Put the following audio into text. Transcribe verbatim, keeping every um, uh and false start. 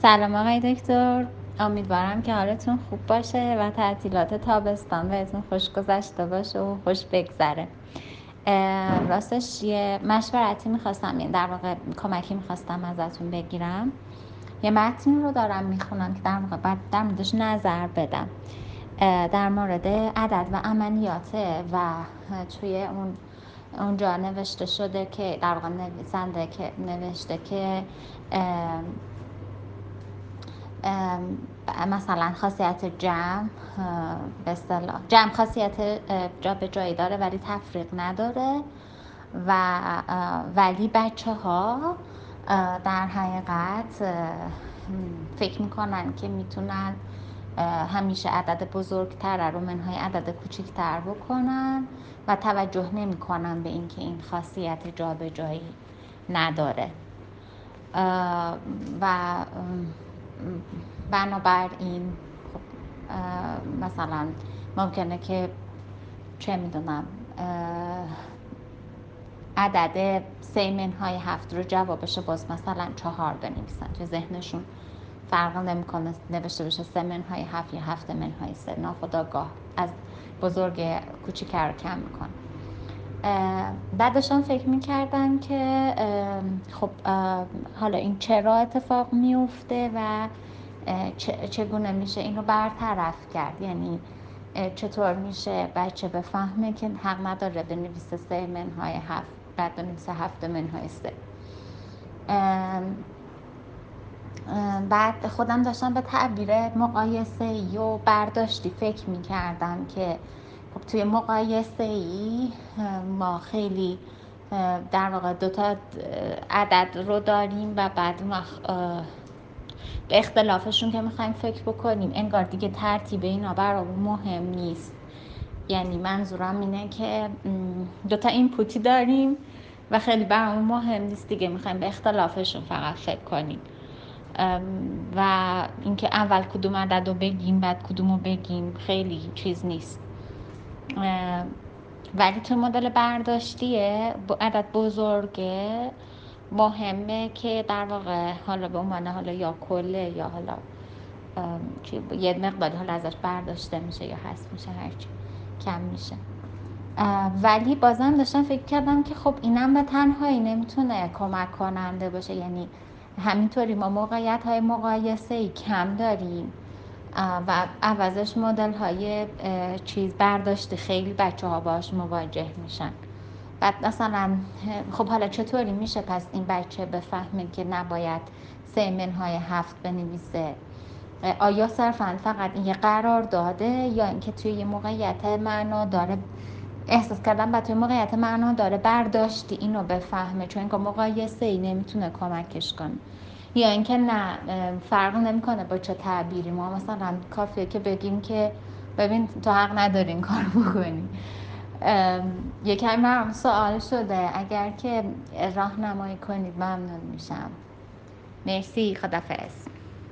سلام آقای دکتر، امیدوارم که حالتون خوب باشه و تعطیلات تابستان بهتون خوش گذشته باشه و خوش بگذره. راستش یه مشورتی میخواستم، یعنی در واقع کمکی میخواستم ازتون بگیرم. یه متنی رو دارم میخونم که در واقع بعد در موردش نظر بدم، در مورد عدد و عملیاته و توی اون اونجا نوشته شده که در واقع نویسنده که نوشته که مثلا خاصیت جمع به اصطلاح جمع خاصیت جا به جایی داره ولی تفریق نداره و ولی بچه ها در حقیقت فکر میکنن که میتونن همیشه عدد بزرگتر رو منهای عدد کوچکتر بکنن و توجه نمیکنن به اینکه این خاصیت جا به جایی نداره و بنابراین خب مثلا ممکنه که چه میدونم عدد سه منهای هفت رو جوابش باز مثلا چهار بنویسن، تو ذهنشون فرق نمیکنه نوشته بشه سه منهای هفت یا هفت منهای سه، ناخودآگاه از بزرگ کوچیک‌تر رو کم میکنه. بعد داشتم فکر میکردم که خب حالا این چرا اتفاق میفته و چگونه میشه این رو برطرف کرد، یعنی چطور میشه بچه بفهمه که حق نداره بنویسه سه منهای هفت بعد بنویسه هفت منهای سه. بعد خودم داشتم به تعبیر مقایسه ای و برداشتی فکر میکردم که خب توی مقایسه ای ما خیلی در واقع دوتا عدد رو داریم و بعد به اختلافشون که میخوایم فکر بکنیم انگار دیگه ترتیب اینا برامون مهم نیست. یعنی منظورم اینه که دوتا اینپوتی داریم و خیلی برامون مهم نیست دیگه، میخوایم به اختلافشون فقط فکر کنیم و اینکه اول کدوم عدد رو بگیم بعد کدوم رو بگیم خیلی چیز نیست. ولی تو مدل برداشتیه عدد بزرگه مهمه که در واقع حالا به عنوان حالا یا کله یا حالا یه مقداری حالا ازش برداشته میشه یا حذف میشه هرچی کم میشه. ولی بازم داشتم فکر کردم که خب اینم به تنهایی نمیتونه کمک کننده باشه، یعنی همینطوری ما موقعیت های مقایسه ای کم داریم و عوضش مدل های چیز برداشته خیلی بچه ها باش مواجه میشن. بعد مثلا خب حالا چطوری میشه پس این بچه بفهمه که نباید سه منهای هفت بنویسه؟ آیا صرفا فقط این یه قرار داده یا اینکه توی یه موقعیت معنا داره احساس کردم بعد توی موقعیت معنا داره برداشتی اینو بفهمه، چون اینکه مقایسه ای نمیتونه کمکش کنه، یا اینکه نه فرق نمیکنه با چه تعبیری، ما مثلا کافیه که بگیم که ببین تو حق نداری این کار بکنی. یکی برام سوال شده، اگر که راهنمایی کنید ممنون میشم. مرسی، خدافظ.